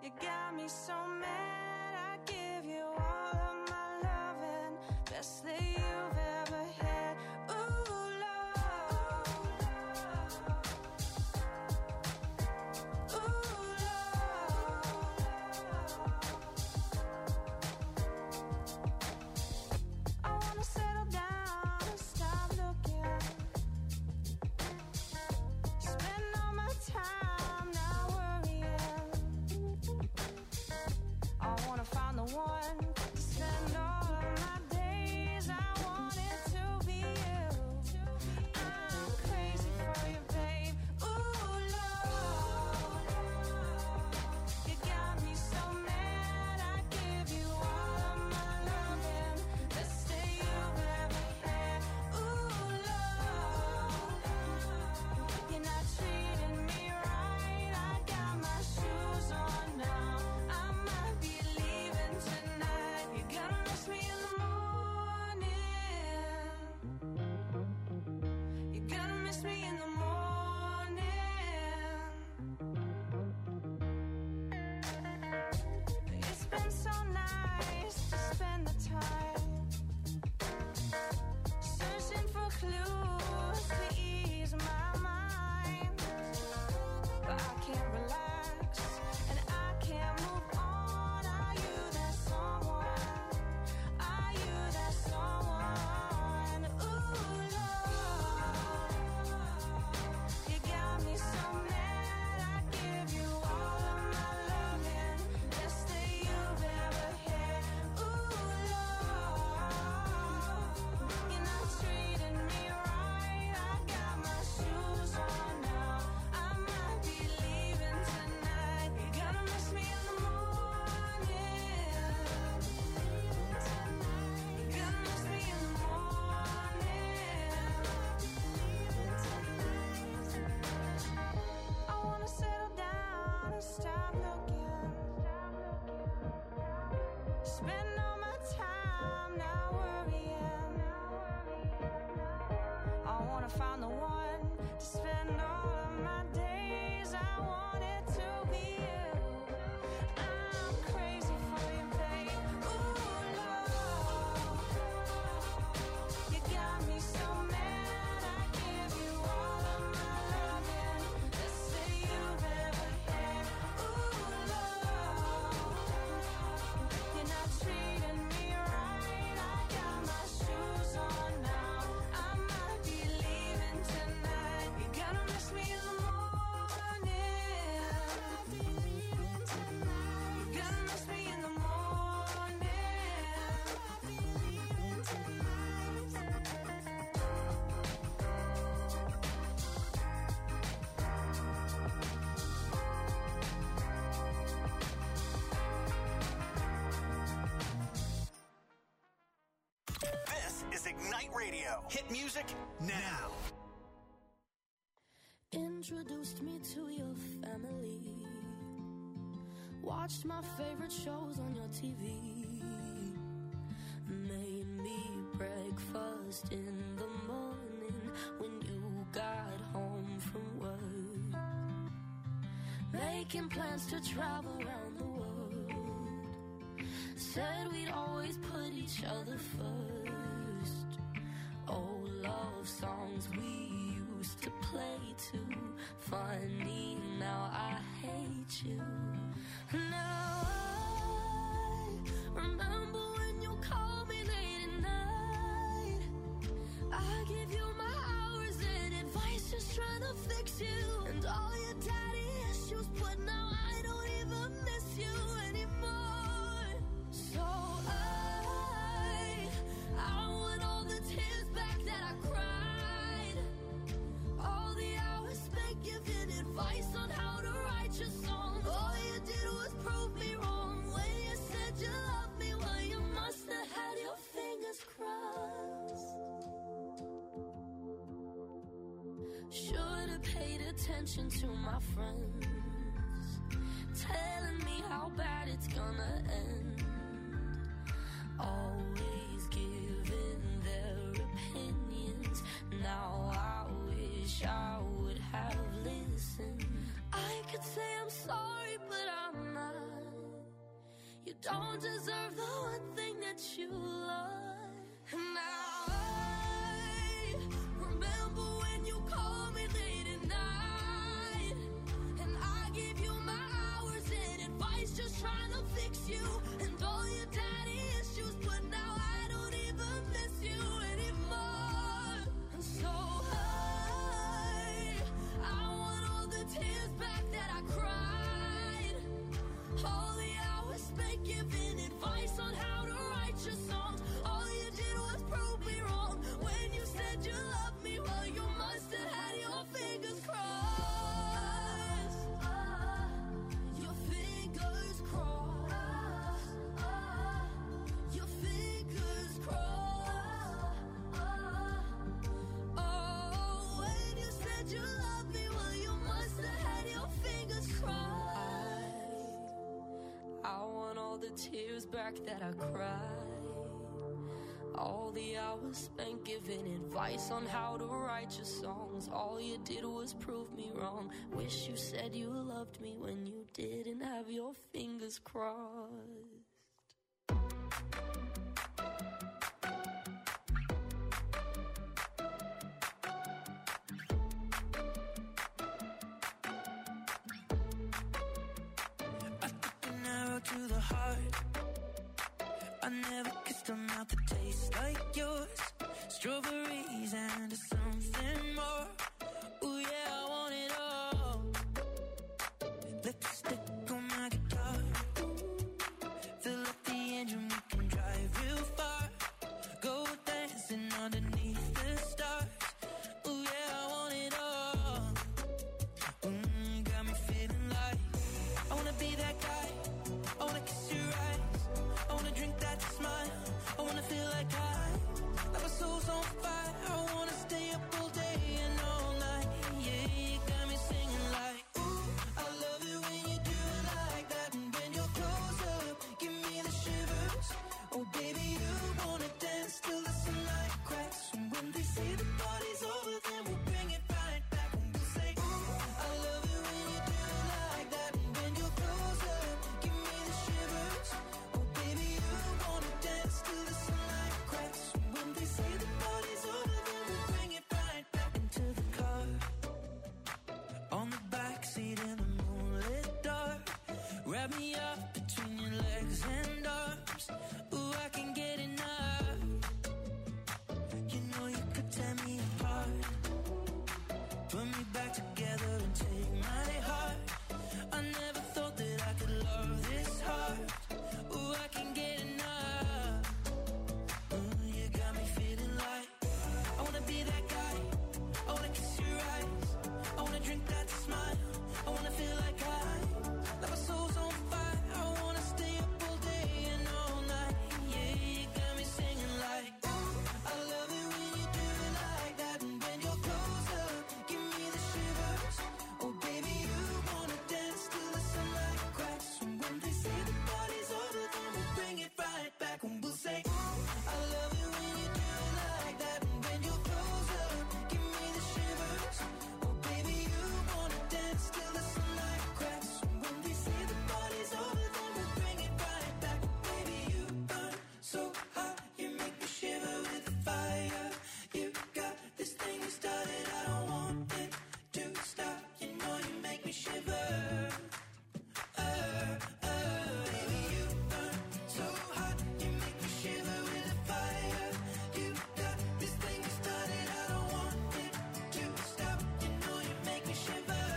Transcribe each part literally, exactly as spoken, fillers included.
You got me so mad, I give you all of my loving, best that you've ever had. Ooh, love, ooh, love. I wanna settle down and stop looking, spend all my time not worrying. I wanna find the one to spend all of my days. I want it to be you. I'm crazy for you, babe. Ooh, love, you got me so mad, I give you all of my loving, best that you've ever had. Ooh, love, you're not treating me right. I got my shoes on now, I might be leaving tonight. You're gonna miss me in the morning. You're gonna miss me in the morning. It's been so nice to spend the time searching for clues to ease my mind, but I can't relax and I can't move on. Are you that someone? Are you that someone? Ooh, love, you got me so mad, I give you all of my loving, best that you've ever had. Ooh, love, you're not treating me right. I got my shoes on now, I might be leaving tonight. You're gonna miss me in the morning. You're gonna miss me in the morning. I wanna settle down and stop looking, spend all my time not worrying. I wanna find the one to spend all of my days. I want it to be you. I'm crazy for you, babe. Ooh, love, you got me so mad, I give you all of my loving, best that you've ever had. Ooh, love, you're not treating me right. I got my shoes on now, I might be leaving tonight. You're gonna miss me in the morning. You're gonna miss me in the morning. This is Ignite Radio. Hit music now. Introduced me to your family. Watched my favorite shows on your T V. Made me breakfast in the morning when you got home from work. Making plans to travel around the world. Said we'd always put each other first. Old love songs we used to play too. Funny, now I hate you. Now I remember when you called me late at night. I give you my hours and advice, just trying to fix you. And all your daddy issues, but now I don't even miss you anymore. So I, I want all the tears back that I cried. All the hours spent giving advice on how to write your songs. All you did was prove me wrong when you said you loved me. Well, you must have had your fingers crossed. Should have paid attention to my friends, telling me how bad it's gonna end. Always giving their opinions. Now I wish I would have listened. I could say I'm sorry, but I'm not. don't deserve the one thing that you love. And now I remember when you called me late at night, and I gave you my hours and advice, just trying to fix you and all your daddy issues. But now I don't even miss you anymore. And so I, I want all the tears back that I cried, all the hours spent giving advice on how to write your songs. All you did was prove me wrong when you said you loved me. Well, you must have had your fingers crossed. Your fingers crossed. Your fingers crossed. Oh, when you said you loved me, well, you must have had your fingers crossed. I want all the tears back that I cried, all the hours spent giving advice on how to write your songs. All you did was prove me wrong. Wish you said you loved me when you didn't have your fingers crossed. I took an arrow to the heart. I never kissed a mouth that tastes like yours. Strawberries and something more. Ooh yeah, I want it all. Lipstick on my guitar. Fill up the engine, we can drive real far. Go dancing underneath the stars. Ooh yeah, I want it all. Mm, got me feeling like I wanna be that guy. I wanna kiss your eyes. I wanna drink that smile. I wanna feel like I, like my soul's on fire. I wanna stay up all day and all night. Yeah, you got me singing like, ooh, I love it when you do it like that. And when you're close up, give me the shivers. Oh baby, you wanna dance till the sunlight cracks. And when they say the party's over, then we'll bring it right back. And we'll say, ooh, I love it when you do it like that. And when you're close up, give me the shivers. Oh baby, you wanna dance till the sunlight cracks. And when they say the party's over, then we'll bring it right back. Into the car, on the backseat in the moonlit dark. Wrap me up between your legs and arms. Ooh, I can get enough. You know you could tear me apart, put me back together and take my heart. I never thought that I could love this hard. Ooh, I can get enough. Ooh, you got me feeling like I wanna be that guy. I wanna kiss your eyes. I wanna drink that smile. I wanna feel like I, like my soul's on fire. I wanna stay up all day and all night. Yeah, you got me singing like, ooh, I love it when you do it like that. And when you're close up, give me the shivers. Oh baby, you wanna dance till the sunlight cracks. And when they say the party's over, then we'll bring it right back. And we'll say, ooh, I love it when you do it like that. And when you're close up, give me the shivers. Oh baby, you wanna dance till the sunlight cracks. And when they say the party's over, then we'll bring it right back. Baby, you burn so hot, you make me shiver with the fire. You got this thing you started, I don't want it to stop. You know you make me shiver. Uh, uh, baby, you burn so hot, you make me shiver with the fire. You got this thing you started, I don't want it to stop. You know you make me shiver.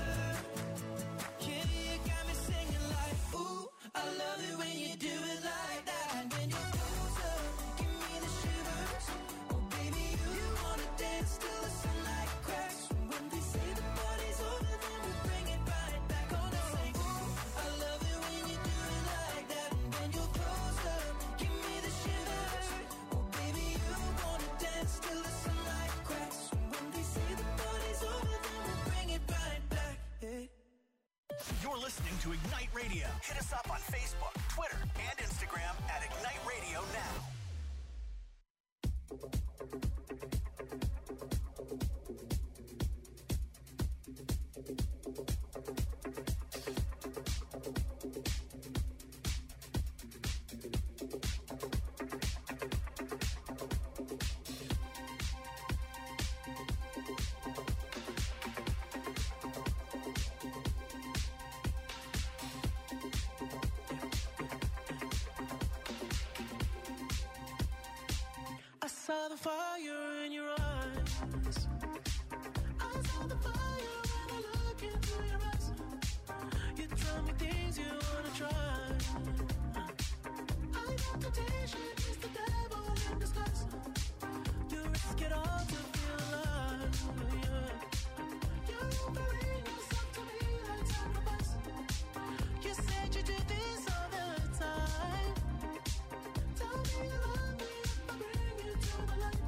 Yeah, you got me singing like, ooh, I love it when you do it like that. And when you're close up, give me the shivers. Oh baby, you wanna dance till the sunlight cracks. And when they say the party's over, then we'll bring it right back. Gonna say, ooh, I love it when you do it like that. And when you're close up, give me the shivers. Oh baby, you wanna dance till the sunlight cracks. And when they say the party's over, then we'll bring it right back. Yeah. You're listening to Ignite Radio. Hit us up on Facebook, Twitter, and Instagram at Ignite Radio Now. saw the fire in your eyes. I saw the fire when I look into your eyes. You tell me things you wanna try. I know temptation is the devil in disguise. You risk it all to feel alive. Yeah. You're offering yourself to me like sacrifice. You said you do this all the time. Tell me you love me if I bring you to the light.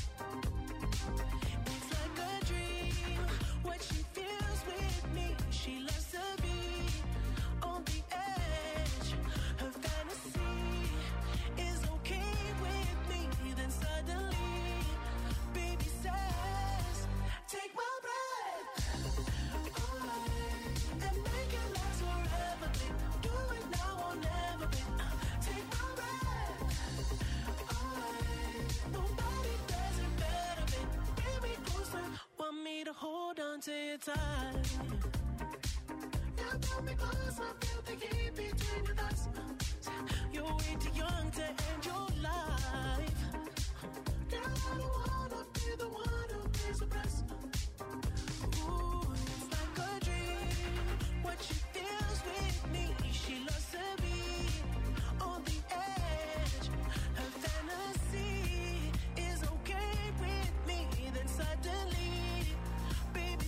It's like a dream what she feels with me. She loves to be on the edge. Her fantasy is okay with me. Then suddenly, baby says, take my breath away and make it last forever, babe. Do it now or never, babe. Take my breath away. Nobody does it better, babe. Bring me closer. Want me to hold on to your tight. You pull me close, I feel the heat between your thighs. You're way too young to end your life. Girl, I don't wanna be the one who pays the price. Ooh, it's like a dream what she feels with me. She loves to be on the edge. Her fantasy is okay with me. Then suddenly, baby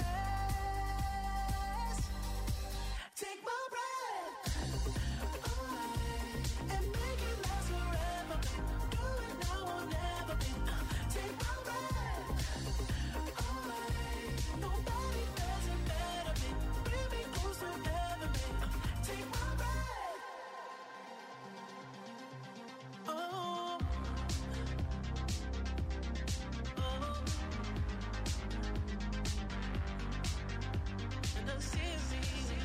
says, take my breath away and make it last forever, babe. Do it now or never, babe. Take my breath away. Nobody does it better, babe. Bring me closer ever, babe. Take my breath. Oh, oh. And I see me.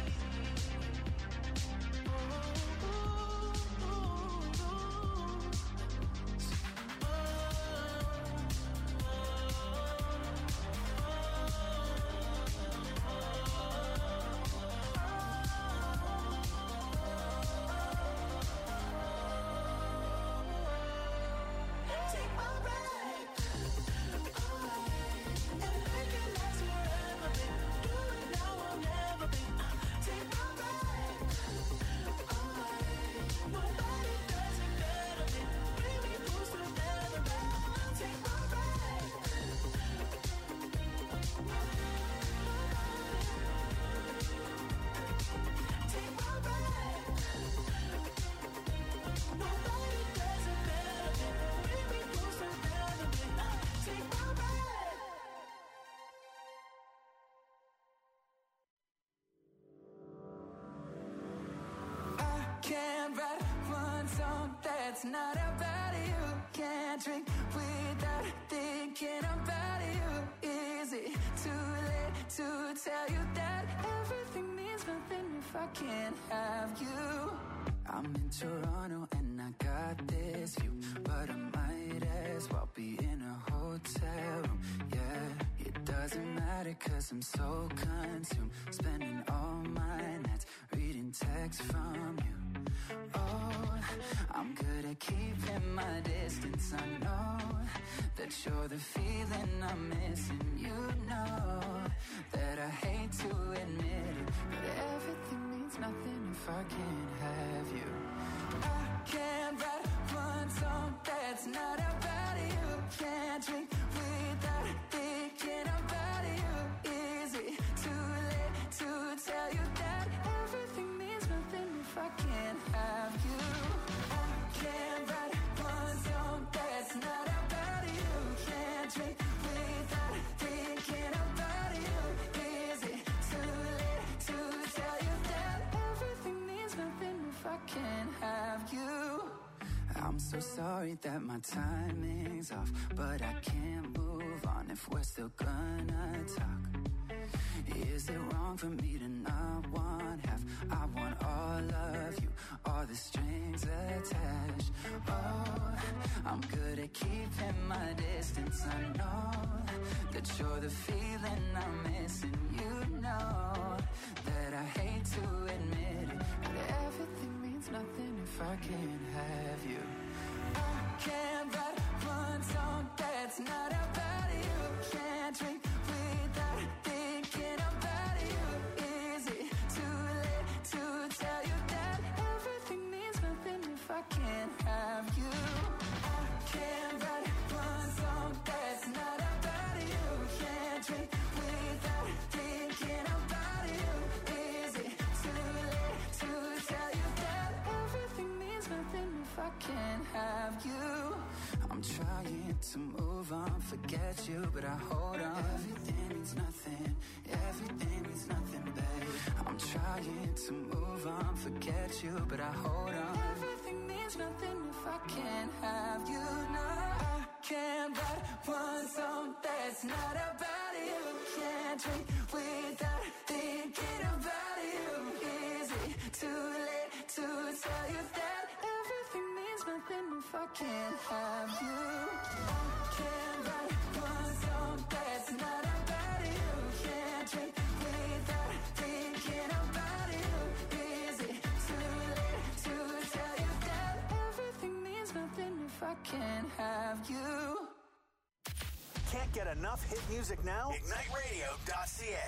Take my breath away and make it last forever, babe. Do it now or never, babe. Take my breath away. Nobody does it better, babe. Bring me closer ever, babe. Take my breath. Take my breath. Nobody does it better, babe. Bring me closer ever, babe. Take my breath. I can't write one song that's not about you. Can't drink without thinking about you. Is it too late to tell you that everything means nothing if I can't have you? I'm in Toronto and I got this view, but I might as well be in a hotel room. Yeah, it doesn't matter 'cause I'm so consumed, spending all my nights reading texts from you. Oh, I'm good at keeping my distance. I know that you're the feeling I'm missing. You know that I hate to admit it, but everything means nothing if I can't have you. I can't write one song that's not about you. Can't drink without thinking about you. Is it too late to tell you that everything means nothing if I can't have you? I can't write one song that's not about you. Can't drink without thinking about you. Is it too late to tell you that everything means nothing if I can't have you? I'm so sorry that my timing's off, but I can't move on if we're still gonna talk. Is it wrong for me to not want half? I want all of you, all the strings attached. Oh, I'm good at keeping my distance. I know that you're the feeling I'm missing. You know that I hate to admit it, but everything means nothing if I can't have you. I can't write one song that's not about you. Can't drink without thinking about you. Is it too late to tell you that everything means nothing if I can't have you? I can't write one song that's not about you. Can't drink without thinking about you. Is it too late to tell you that everything means nothing if I can't have you? I'm trying to move on, forget you, but I hold on. Everything means nothing, everything means nothing, babe. I'm trying to move on, forget you, but I hold on. Everything means nothing if I can't have you. No, I can't write one song that's not about you. Can't drink without thinking about you. Is it too late to tell you that everything means nothing if I can't have you? I can't write one song that's not about you. Can't drink without thinking about you. Is it too late to tell you that everything means nothing if I can't have you? Can't get enough hit music now? ignite radio dot c a.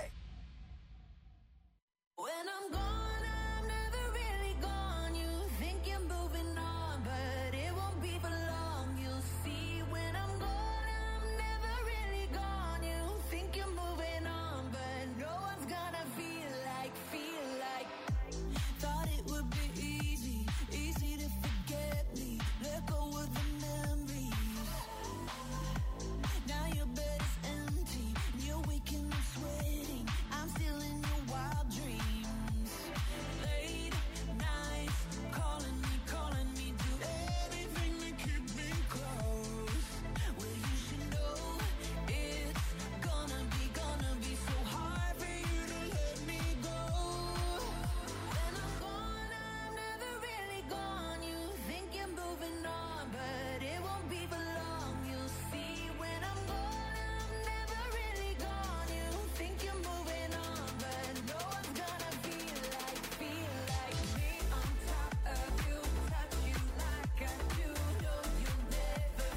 When I'm gone, I'm never really gone. You think you're moving on, but it won't be for long. You'll see when I'm gone, I'm never really gone. You think you're moving on, but no one's gonna feel like, feel like. Thought it would be easy, easy to forget me. Let go of the memories. Now your bed is empty, you're waking up sweating. I'm still in your wild dreams. Late nights, calling me, calling me, do anything to keep me close. Well, you should know it's gonna be, gonna be so hard for you to let me go. When I'm gone, I'm never really gone. You think you're moving on, but it won't be for long. You'll see when I'm gone, I'm never really gone. You think you're moving on, but no one's gonna feel like, feel like me on top of you, touch you like I do. No, you'll never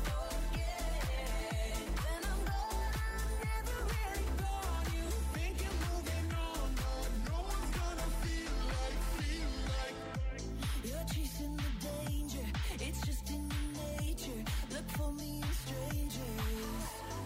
forget. When I'm gone, I'm never really gone. You think you're moving on, but no one's gonna feel like, feel like. You're chasing the danger, it's just in your nature. Look for me in strangers.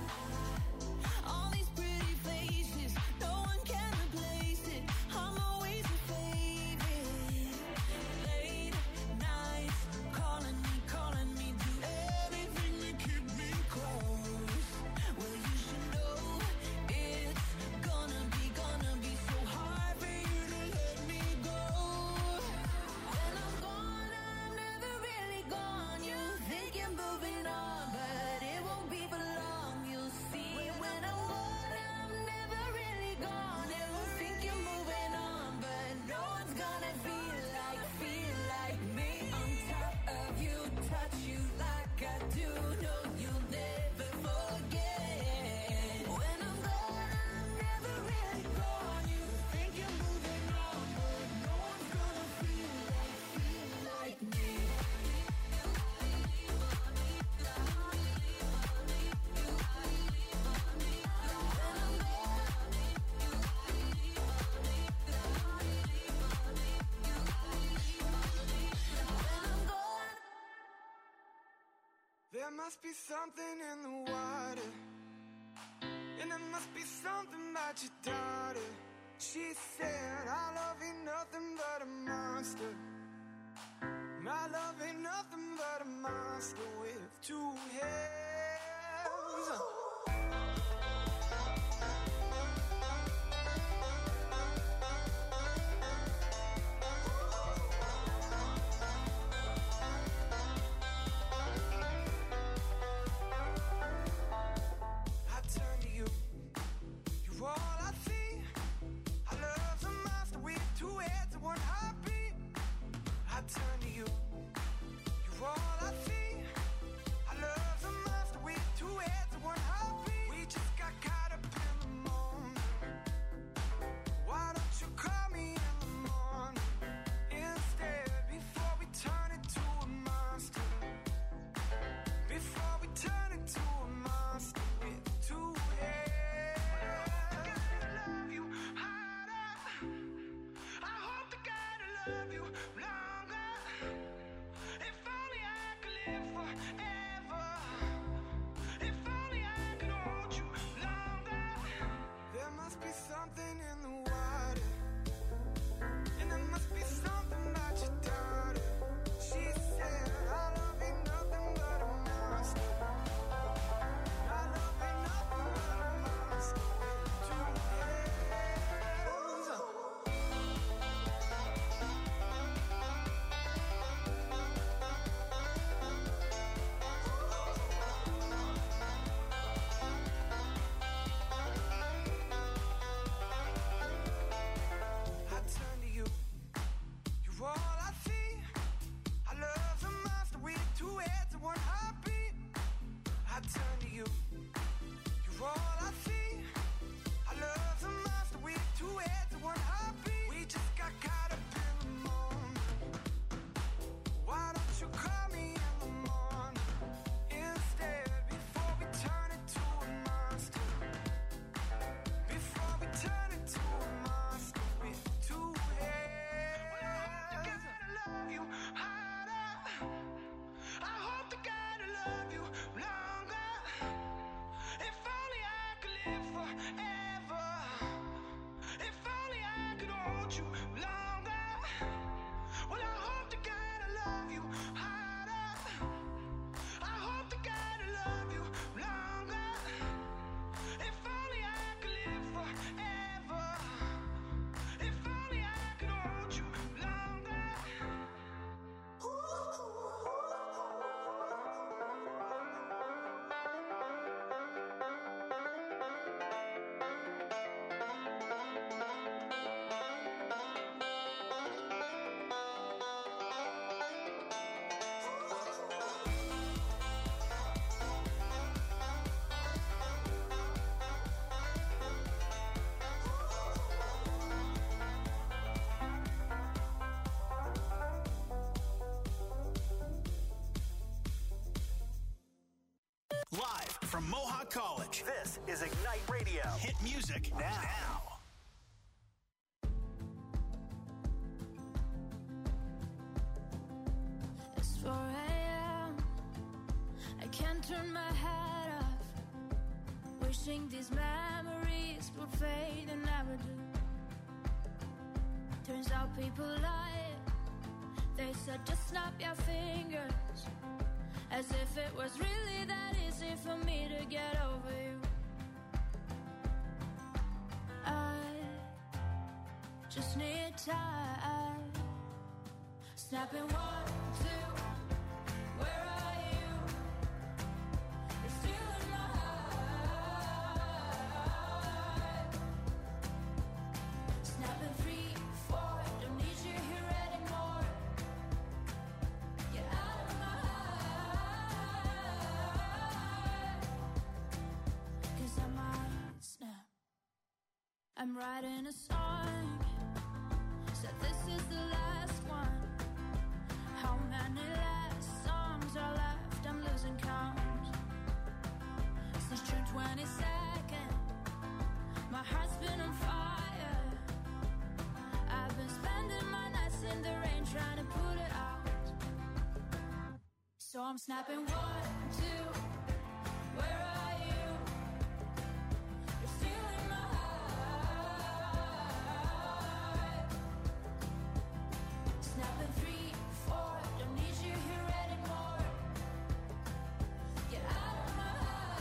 All these pretty faces, no one can replace it. I'm always a favorite. Late nights, calling me, calling me, do everything to keep me close. Well, you should know it's gonna be, gonna be so hard for you to let me go. When I'm gone, I'm never really gone. You think you're moving on, but it won't be for long. You'll see when I'm gone, I'm never really gone. You think you're moving on, but no one's gonna feel like, feel like me on top of you, touch you like I do. No, you'll never forget. When I'm gone, I'm never really gone. You think you're moving on, but no one's gonna feel like, feel like me. There must be something in the water, and there must be something about your daughter. She said, our love ain't nothing but a monster. My love ain't nothing but a monster with two heads. I turn to you, you're all I see. Our love's a monster with two heads and one heartbeat. I turn to you, you're all I see. Our love's a monster with two heads and one heartbeat. forever. If only I could hold you longer. There must be something in the water, and there must be something about your daughter. She said, I love ain't nothing but a monster. I love ain't nothing but a monster. Two hands up. I turn to you, you're all I see. Our love's a monster with two heads and one heartbeat. I turn to you, you're all I see. Our love's a monster with two heads and one heartbeat. We just got caught up in the moment. Why don't you call me in the morning instead, before we turn into a monster? Before we turn into a monster with two heads. Well, I hope to God I love you harder. I hope to God I love you longer. If only I could live forever. If only I could hold you longer. Well, I hope to God I love you harder. I hope to God I love you longer. If only I could live forever. If only I could hold you longer. Live from Mohawk College, this is Ignite Radio. Hit music now. It's four a.m. I can't turn my head off. Wishing these memories would fade and never do. Turns out people lie. They said just snap your fingers. As if it was really that easy for me to get over you. I just need time. Snapping one, two. Where are you? You're still in my heart. Snapping three, four. Don't need you here anymore. Get out of my heart. 'Cause I might snap. I'm writing a song. Said this is the last one. How many last songs are left? I'm losing count. Since June twenty-second, my heart's been on fire. I've been spending my nights in the rain trying to put it out. So I'm snapping one, two. Where are you? You're still in my heart. Snapping three, four. Don't need you here anymore. Get out of my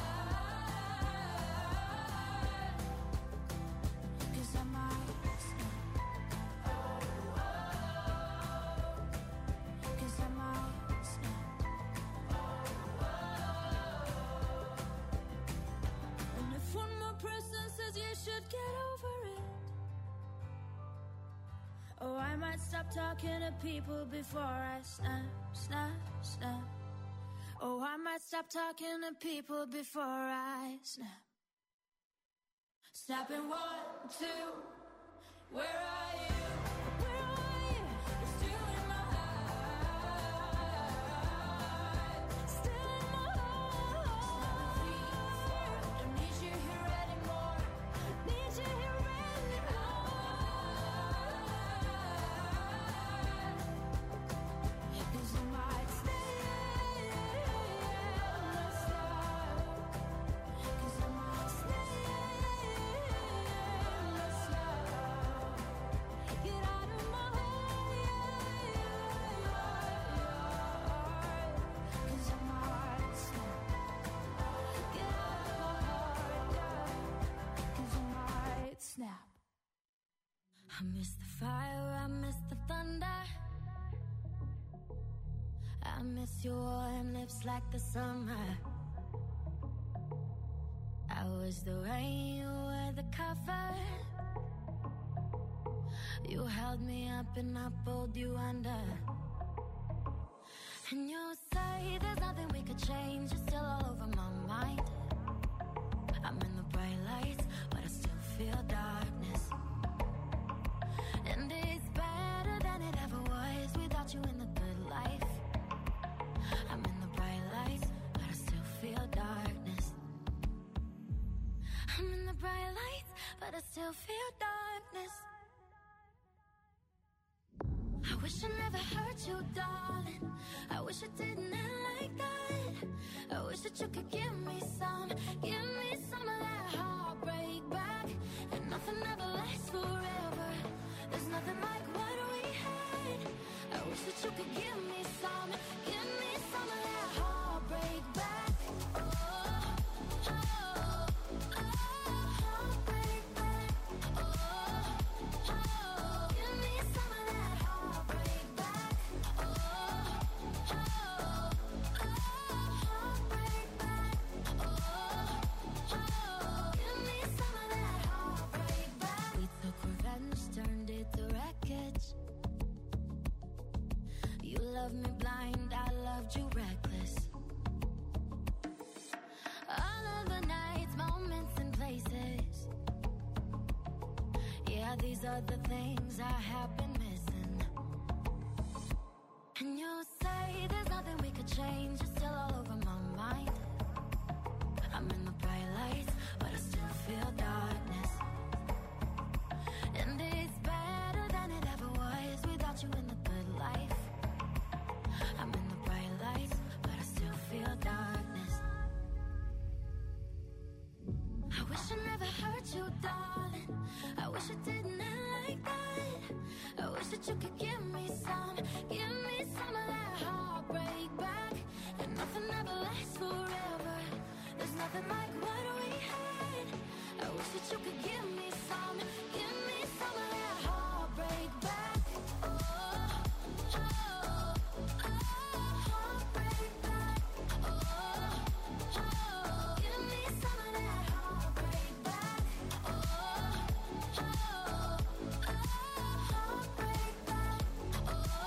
heart. 'Cause I might snap. Oh, oh. 'Cause I might snap. Oh, oh. And if one more person says you should get over it, oh, I might stop talking to people before I snap, snap, snap. Oh, I might stop talking to people before I snap. Snapping one, two. Where are you? Where are you? You're still in my heart. Still in my heart. Three, four. Don't need you here anymore. Need you here anymore. 'Cause I might stay. I miss the fire, I miss the thunder. I miss your warm lips like the summer. I was the rain, you were the cover. You held me up and I pulled you under. And you say there's nothing we could change. You're still all over my mind. I'm in the bright lights, but I still feel darkness. And it's better than it ever was without you in the good life. I'm in the bright lights, but I still feel darkness. I'm in the bright lights, but I still feel darkness. I wish I never hurt you, darling. I wish I didn't end like that. I wish that you could give me some, give me some of that heartbreak back. And nothing ever lasts forever. There's nothing like what we had. I wish that you could give me some, give me some of that heartbreak back. Oh, oh, oh, heartbreak back. Oh, oh, give me some of that heartbreak back. Oh, oh, oh, heartbreak back. Oh, oh, give me some of that heartbreak back. We took revenge, turned it to wreckage. You loved me blind, I loved you reckless. All of the nights, moments and places. Yeah, these are the things I have been missing. And you say there's nothing we could change. You're still all over my mind. I'm in the bright lights, but I still feel darkness. And it's better than it ever was without you in the good life. I'm in the bright lights, but I still feel darkness. I wish I never hurt you, darling. I wish it didn't end like that. I wish that you could give me some, give me some of that heartbreak back. And nothing ever lasts forever. There's nothing like what we had. I wish that you could give me some, give me some of that heartbreak back. Oh, oh, oh, heartbreak back. Oh, oh, give me some of that heartbreak back. Oh, oh, oh, heartbreak back. Oh,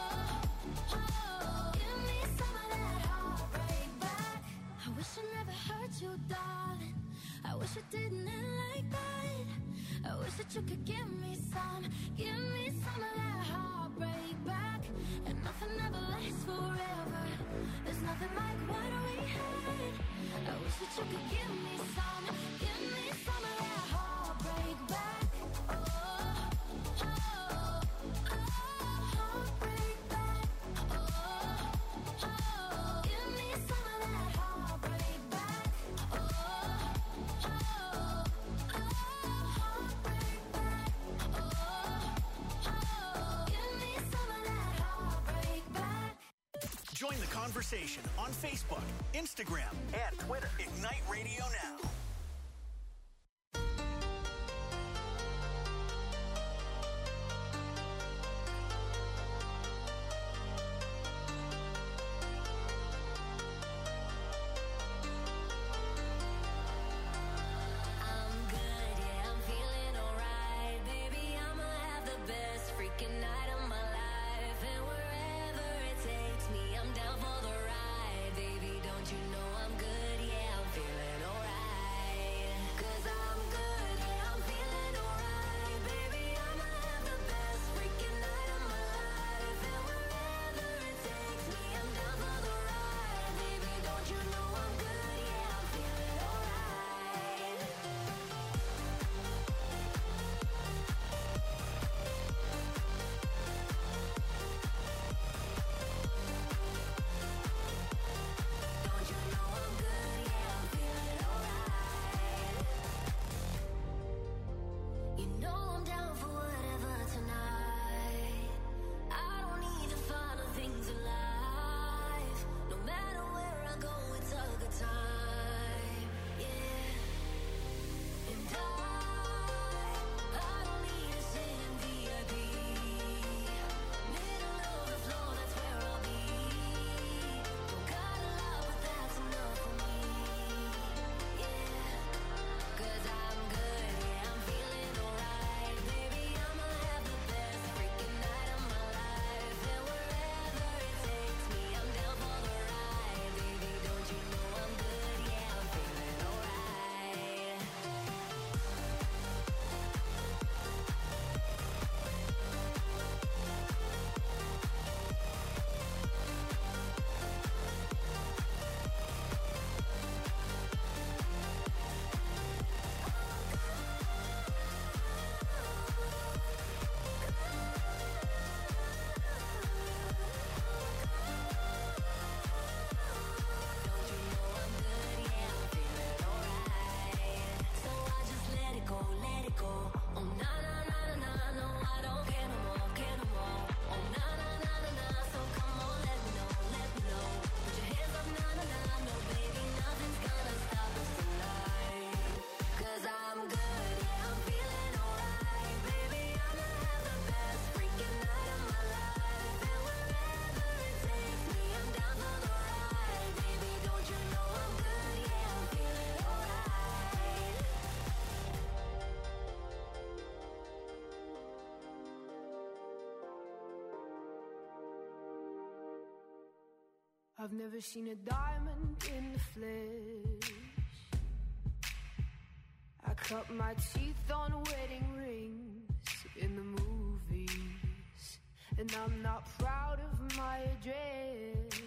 oh, give me some of that heartbreak back. I wish I never hurt you, darling. I wish it didn't end like that. I wish that you could give me some, give me some of that heartbreak back. And nothing ever lasts forever. There's nothing like what we had. I wish that you could give me some, give me some of that heartbreak back. Oh, oh, oh, heartbreak back. Oh, oh, give me some of that heartbreak back. Oh, oh, oh, heartbreak back. Oh, oh, give me some of that heartbreak back. Join the conversation on Facebook, Instagram, and Twitter. Ignite Radio Now. I'm good, yeah, I'm feeling alright. Baby, I'ma have the best freaking night of my life. And wherever it takes me, I'm down for the ride. Baby, don't you know I'm good, yeah, I'm feeling alright. I've never seen a diamond in the flesh. I cut my teeth on wedding rings in the movies, and I'm not proud of my address.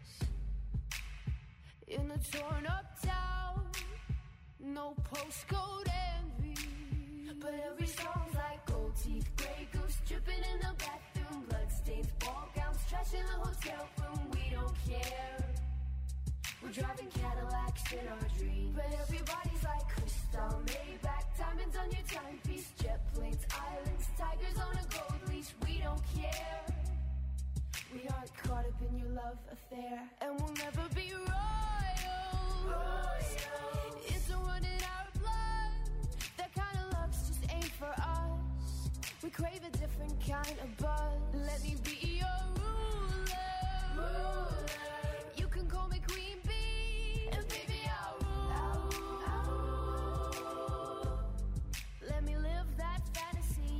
In a torn up town, no postcode envy, but every song's like gold teeth, grey goose dripping in the bathroom, bloodstains, ball gowns, trash in the hotel room. We don't care. We're driving Cadillacs in our dreams, but everybody's like crystal, Maybach, diamonds on your timepiece, jet planes, islands, tigers on a gold leash. We don't care. We aren't caught up in your love affair, and we'll never be royal. royal. It's a run in our blood. That kind of love's just ain't for us. We crave a different kind of buzz. Let me be your ruler. ruler. You can call me Queen Bee, and baby I'll rule. I'll rule. Let me live that fantasy.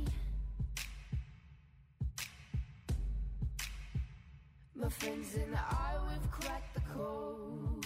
My friends and I, we've cracked the code.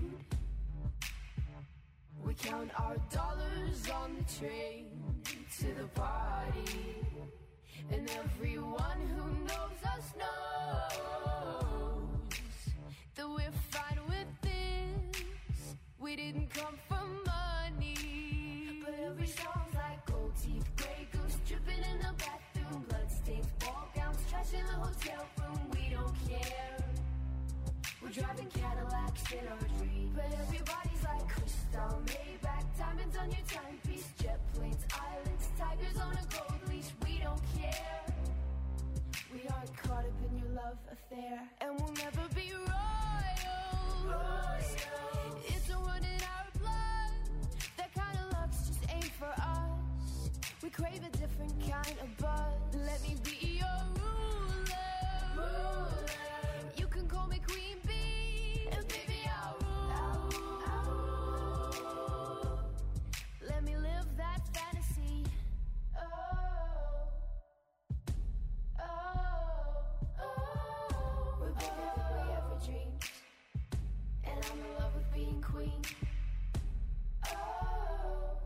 We count our dollars on the train to the party, and everyone who knows us knows that we're fine with this. We didn't come for money, but every song's like gold teeth, grey goose dripping in the bathroom, bloodstains, ball gowns, trash in the hotel room. We don't care. We're driving Cadillacs in our dreams, but everybody's like crystal, Maybach, diamonds on your timepiece, jet planes, islands, tigers on a gold leash. We don't care. We aren't caught up in your love affair, and we'll never be royal. royal. It's a run in our blood. That kind of luck's just ain't for us. We crave a different kind of buzz. Let me be your ruler. ruler. You can call me Queen Bee, and baby I'll rule. I'll rule. Let me live that fantasy. Oh, oh, oh. We're bigger than we ever dreamed, and I'm in love with being queen. Oh,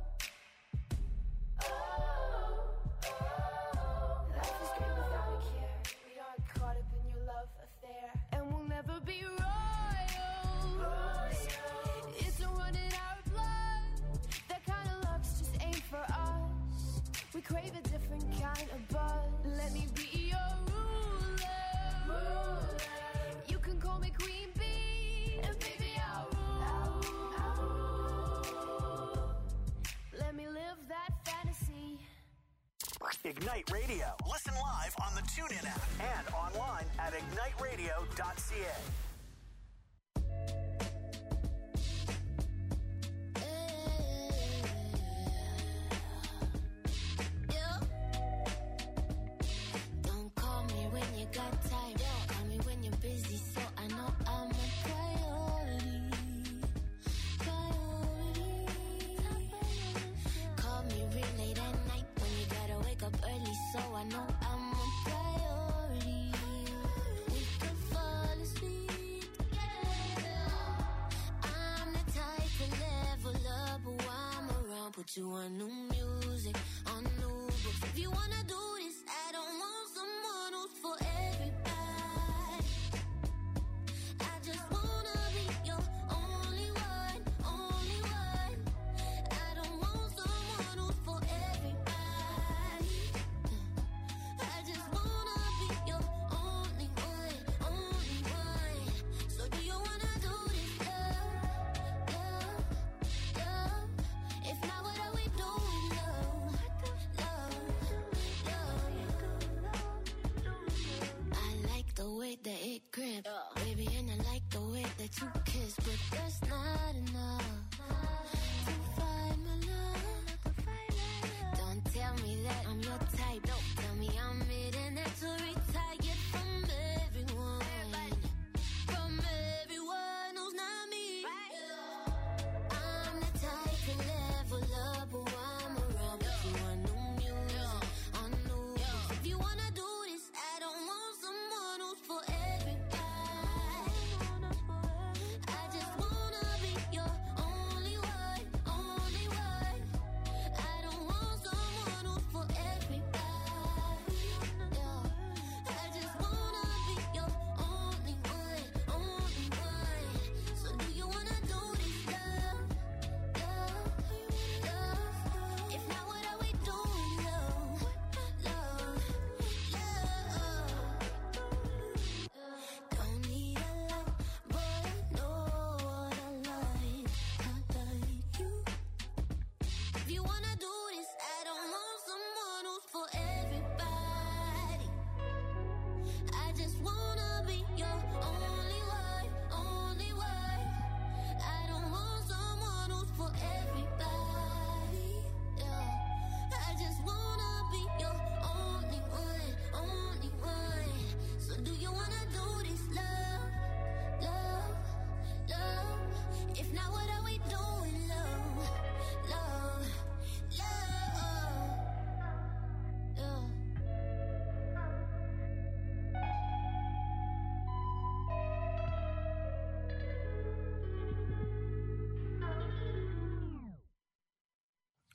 oh, oh. Life is great without a care. We aren't caught up in your love affair, and we'll never be royal. royal. It's a run in our blood. That kind of luck's just ain't for us. We crave a different kind of buzz. Let me be your ruler. ruler. You can call me Queen Bee, and baby I'll rule. I'll rule. Let me live that fantasy. Ignite Radio. Listen live on the TuneIn app and online at ignite radio dot c a. Don't call me when you got time. Call me when you're busy, so I know I'm a priority. Priority. Call me real late at night when you gotta wake up early, so I know I'm a priority. We could fall asleep together. I'm the type to level up while I'm around. Put you on new music, on new books. If you wanna do this, I don't want someone who's for everybody. I just wanna be your only one, only one. I don't want someone who's for everybody. I just wanna be your only one, only one. So do you wanna do this, love, love, love? If not, what are we doing, love, love, love?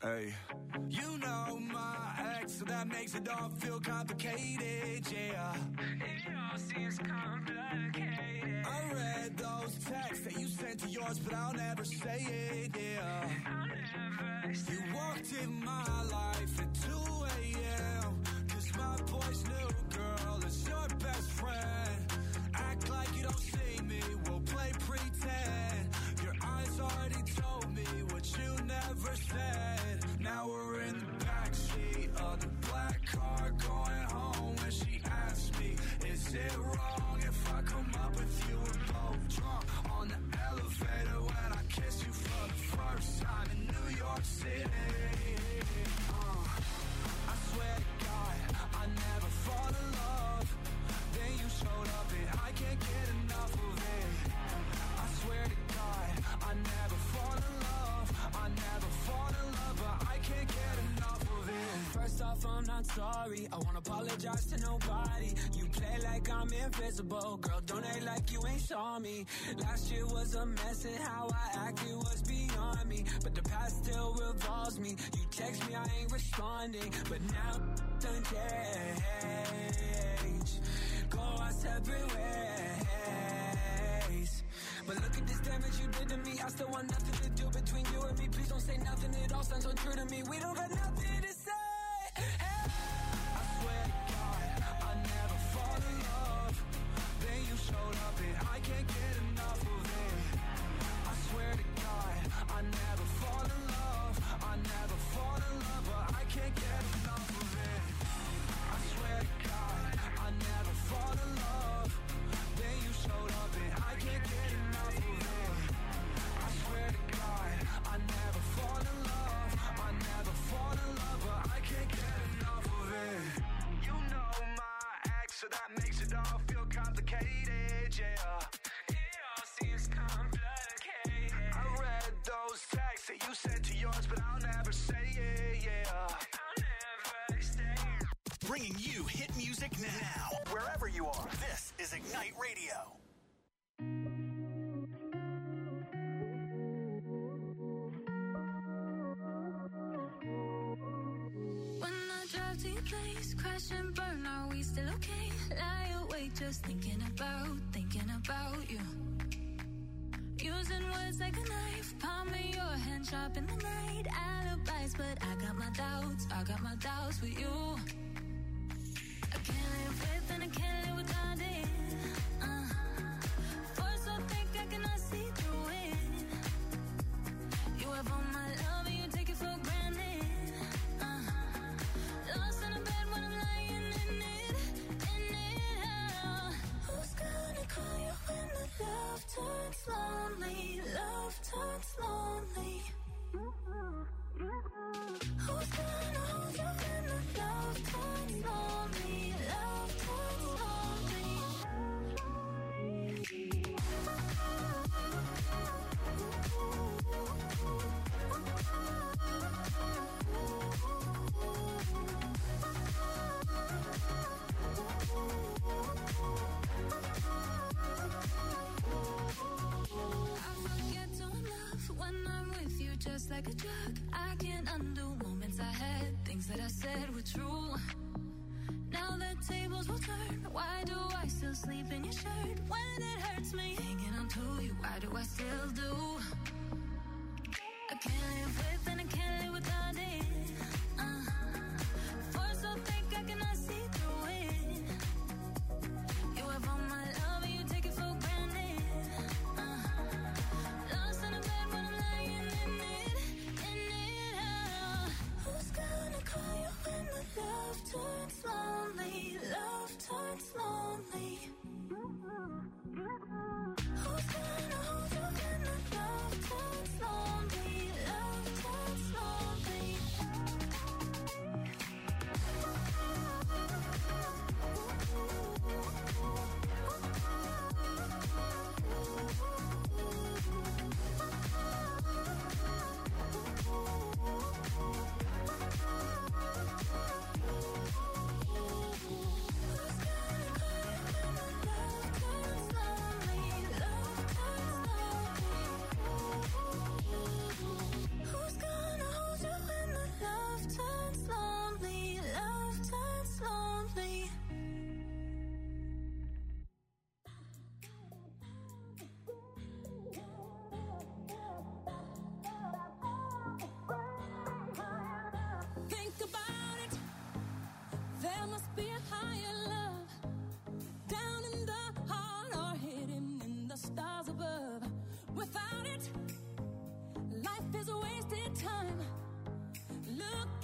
Hey. You know my ex, so that makes it all feel complicated, yeah. It all seems complicated. I read those texts that you sent to yours, but I'll never say it, yeah. I'll never say You walked in my life at two a.m. Cause my boy's new girl is your best friend. Act like you don't see me, we'll play pretend. Your eyes already told me what you never said. Now we're in the backseat of the black car going home. When she asked me, is it wrong if I come up with you? We're both drunk on the elevator when I kiss you for the first time in New York City. Uh, I swear to God, I never fall in love. Then you showed up and I can't get enough of it. I swear to God, I never fall in love. I never fall in love, but I can't get enough of it. First off, I'm not sorry. I won't apologize to nobody. You play like I'm invisible. Girl, don't act like you ain't saw me. Last year was a mess and how I acted was beyond me. But the past still revolves me. You text me, I ain't responding. But now done change. Go our separate ways. But look at this damage you did to me. I still want nothing to do between you and me. Please don't say nothing, it all sounds untrue to me. We don't got nothing to say. Hey. I swear to God, I never fall in love. Then you showed up and I can't get enough of it. I swear to God, I never fall in love. I never fall in love, but I can't get enough of it. I swear to God, I never fall in love. Then you showed up and I can't get enough of it. I swear to God, I never fall in love. I never fall in love, but I can't get enough of it. You know my ex, so that makes it all feel complicated, yeah. It all seems complicated. I read those texts that you sent to yours, but I'll never say it, yeah. I'll never say it. Bringing you hit music now, wherever you are. This is Ignite Radio. When I drive to your place, crash and burn, are we still okay? Lie awake just thinking about, thinking about you. Using words like a knife, palming your hand sharp in the night. Alibis, but I got my doubts, I got my doubts with you. I can't live with and I can't live without it. Uh, force so thick I cannot see through it. You have all my love and you take it for granted. Uh, lost in a bed when I'm lying in it, in it. Oh. Who's gonna call you when the love turns lonely? Love turns lonely. Who's gonna hold you when the love turns lonely? Love turns lonely. I forget to love when I'm with you, just like a drug. I can't undo moments I had, things that I said were true. Now the tables will turn. Why do I still sleep in your shirt when it hurts me? Hanging on to you, why do I still do? I can't live with and I can't live without it. Uh, force so thick I cannot see through it. You have all my love and you take it for granted. Uh, lost in a bed when I'm lying in it, in it. Oh. Who's gonna call you when the love turns lonely? Love turns lonely. Who's gonna hold you when the love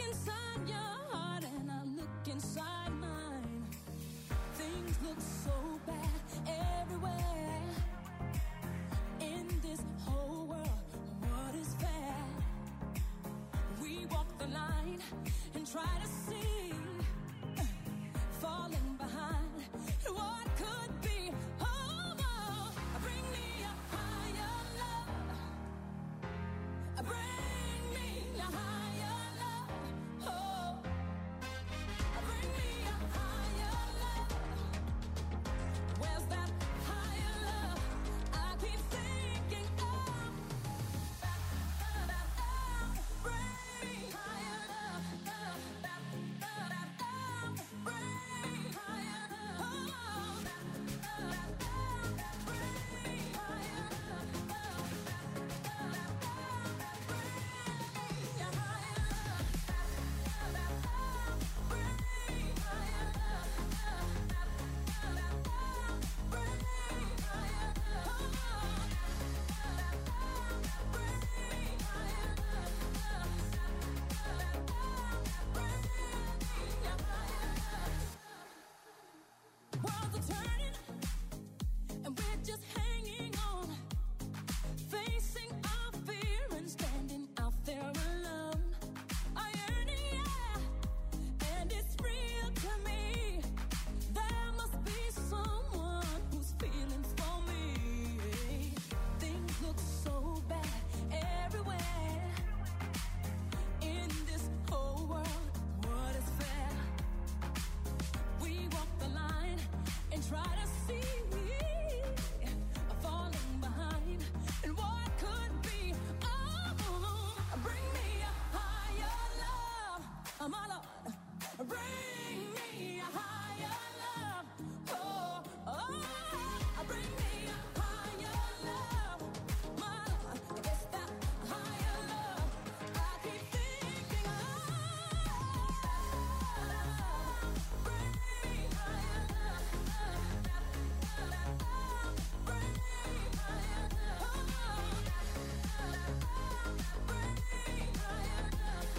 inside your heart and I look inside mine. Things look so bad everywhere. In this whole world, what is fair? We walk the line and try to see, uh, falling behind what could be. Oh, oh, bring me a higher love. Bring me a higher love. Oh, bring me a higher love. Where's that higher love? I keep thinking of. Bring me higher love. Bring me higher love. Worlds are turning, and we're just hanging on, facing our fear and standing out there alone. I yearn, yeah, and it's real to me. There must be someone who's feeling for me. Things look so bad everywhere. In this whole world, what is fair? We walk the line and try to see, falling behind and what could be. Oh, bring me a higher love, my Lord. Bring me a higher love. Oh, oh, bring me a higher love, my Lord. It's that higher love I keep thinking of. Bring me higher love. Bring me higher love. Bring me higher love.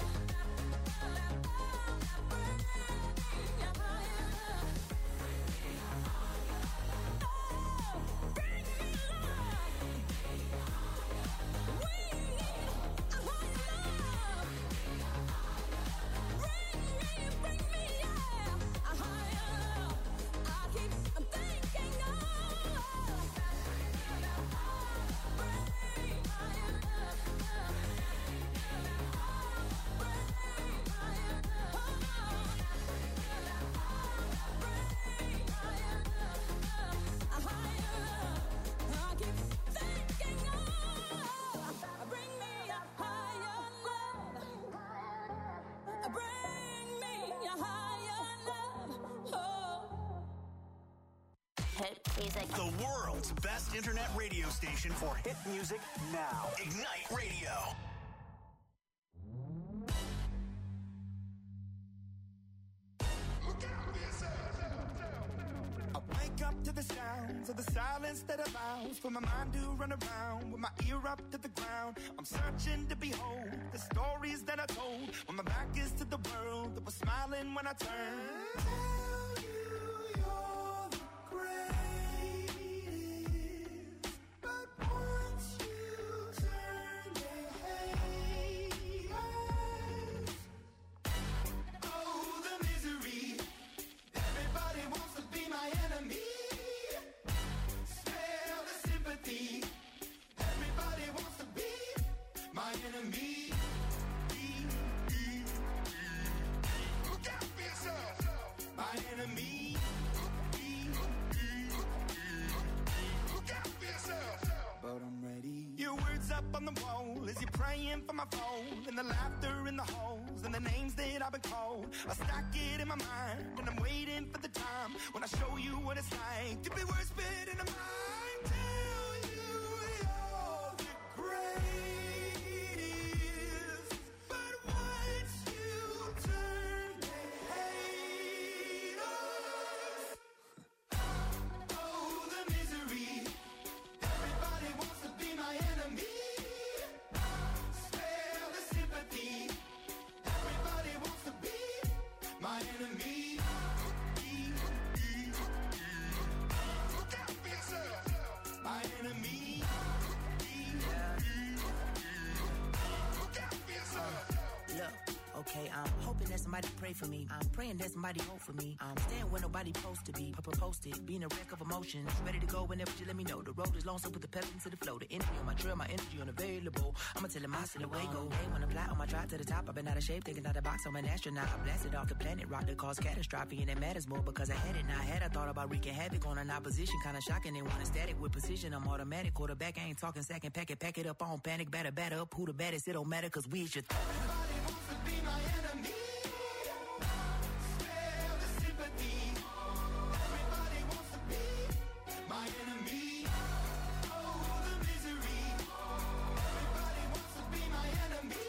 Hit music. The world's best internet radio station for hit music now. Ignite Radio. I wake up to the sounds of the silence that allows for my mind to run around with my ear up to the ground. I'm searching to behold the stories that I told when my back is to the world that was smiling when I turned. Tell you you're the greatest, but once you turn, they hate us. Oh, the misery. Everybody wants to be my enemy. Spare the sympathy. Everybody wants to be my enemy. Look out for yourself. My enemy. Look out for yourself. But I'm ready. Your words up on the wall as you're praying for my phone, and the laughter in the halls and the names that I've been called. I stack it in my mind and I'm waiting for the time when I show you what it's like to be worse fit in a mind. Tell you you're the greatest, but once you turn, they hate us. Oh, the misery. Everybody wants to be my enemy. Spare the sympathy. Everybody somebody pray for me. I'm praying that somebody hope for me. I'm staying where nobody supposed to be. Up posted, being a wreck of emotions. Ready to go whenever you let me know. The road is long, so put the pep into the flow. The energy on my trail, my energy unavailable. I'ma tell him I see the way go. Hey, when I fly on my drive to the top, I've been out of shape, thinking out the box. I'm an astronaut. I blasted off the planet, rock that caused catastrophe, and it matters more because I had it. Now I had I thought about wreaking havoc on an opposition, kinda shocking. They want a static with precision. I'm automatic, quarterback. I ain't talking second pack it, pack it up on panic, batter, batter up. Who the baddest? It don't matter because we should. Everybody wants to be my enemy. Spare the sympathy. Everybody wants to be my enemy. Oh, the misery. Everybody wants to be my enemy.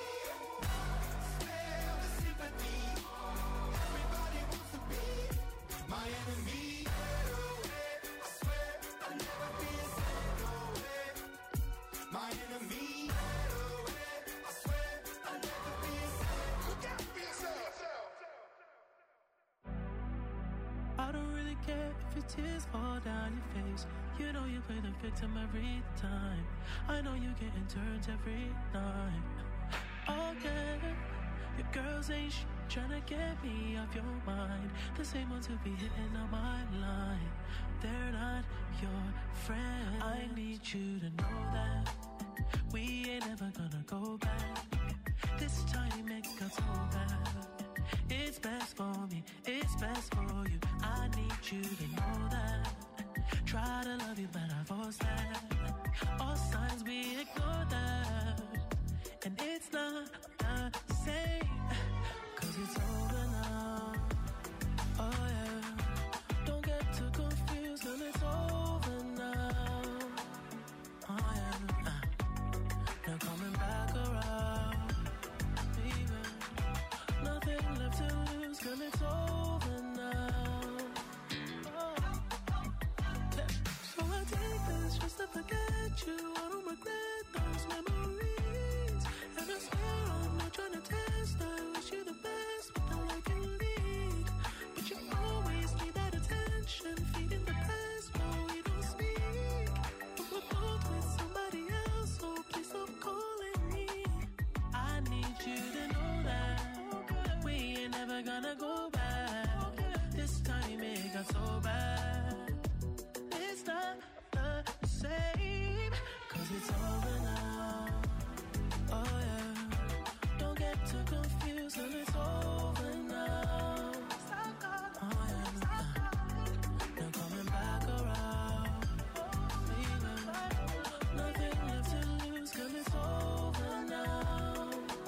Spare the sympathy. Everybody wants to be my enemy. I swear I'll never be a single way. My enemy. I don't really care if your tears fall down your face. You know you play the victim every time. I know you're getting turns every night. Oh yeah, your girls ain't sh- trying to get me off your mind. The same ones who be hitting on my line. They're not your friend. I need you to know that we ain't ever gonna go back. This time it got so bad. It's best for me, it's best for you. I need you to know that. Try to love you, but I force that. All signs we ignore that. And it's not the same, cause it's over now. Oh yeah, don't get too confused, cause it's over now. Oh yeah, uh, now coming back around. Nothing left to lose, girl, it's over now. Oh. Yeah. So I take this just to forget you. I don't regret those memories. And I swear I'm not trying to test. I wish you the best, but all I can lead. But you always need that attention, feeding the past while we don't speak. But we're both with somebody else, so please stop calling me. I need you to know that we ain't never gonna go back. This time it got so bad. It's not the same, cause it's over now. Oh yeah, don't get too confused, cause it's over now. Oh yeah, now coming back around. Baby, nothing left to lose, cause it's over now.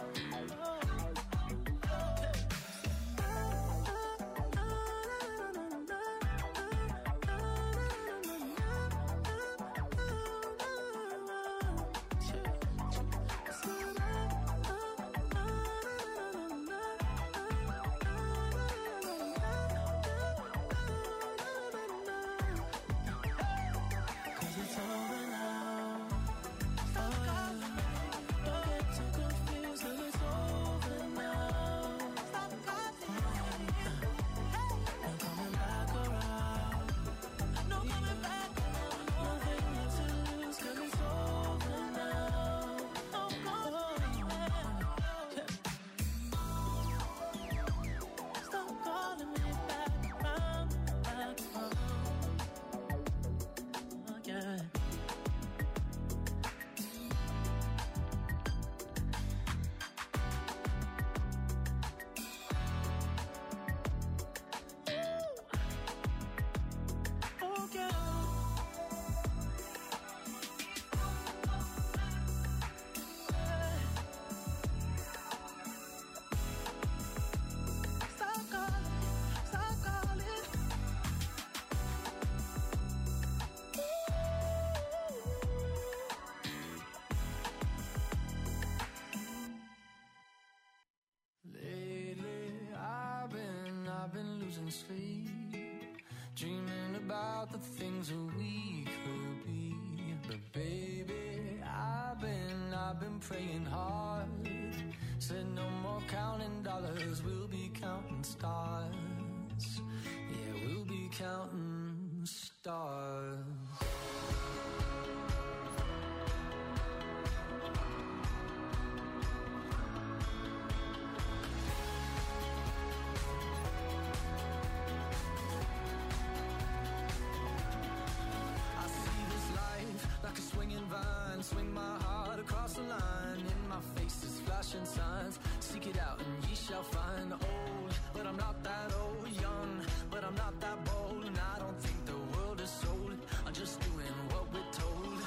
Sleep, dreaming about the things that we could be. But baby, I've been, I've been praying hard. Said no more counting dollars, we'll be counting stars. Yeah, we'll be counting stars. flashing signs. Seek it out and ye shall find. Old, but I'm not that old. Young, but I'm not that bold. And I don't think the world is sold. I'm just doing what we're told.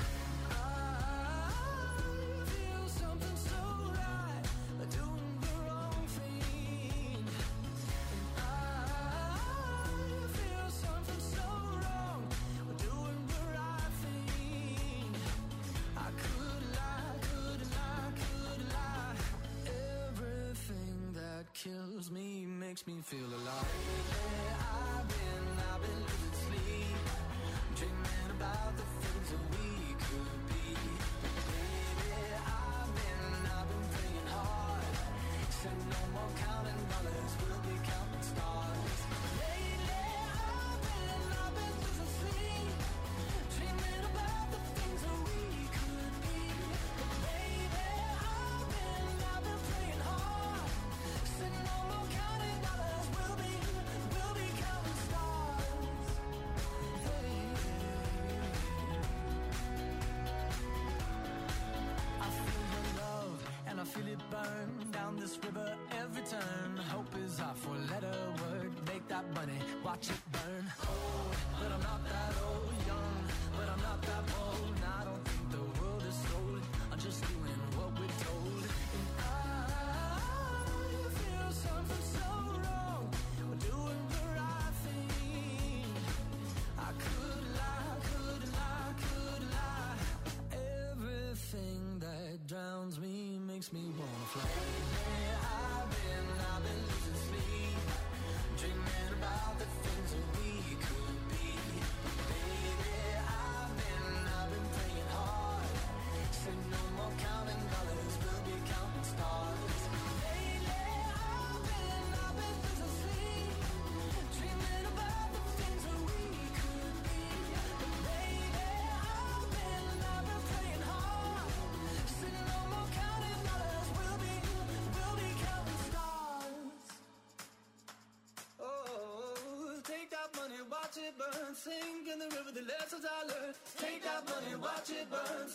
I feel something so right, doing the wrong thing. And I feel something so wrong, doing the right thing. I could lie, could lie, could lie. Everything that kills me makes me feel alive. Lately I've been, I've been losing sleep, dreaming about the things that we could be. Baby, I've been, I've been praying hard. Said no more counting dollars, we'll be counting stars. Lately I've been, I've been losing sleep, dreaming about the things that we could be. Baby, I've been, I've been praying hard. Said no more counting dollars, we'll be, we'll be counting stars. Hey. I feel your love and I feel it burn down this river every turn. Hope is our four-letter word. Make that money, watch it burn. Old, but I'm not that old. Young, but I'm not that bold. And I don't think the world is sold. I'm just doing what we're told. And I feel something so wrong, we're doing the right thing. I could lie, could lie, could lie. Everything that drowns me makes me wanna fly. Lately I've been, I've been losing sleep, dreaming about the things that we could be. Baby, I've been, I've been praying hard. Said no more counting dollars, we'll be counting stars. Lately I've been, I've been losing sleep, dreaming about the things that we could be. Baby, I've been, I've been praying hard. Said no more counting dollars, we'll be, we'll be counting stars. Oh, take that money, watch it burn. Sink in the river, the lessons I learned. Take that money, watch it burn.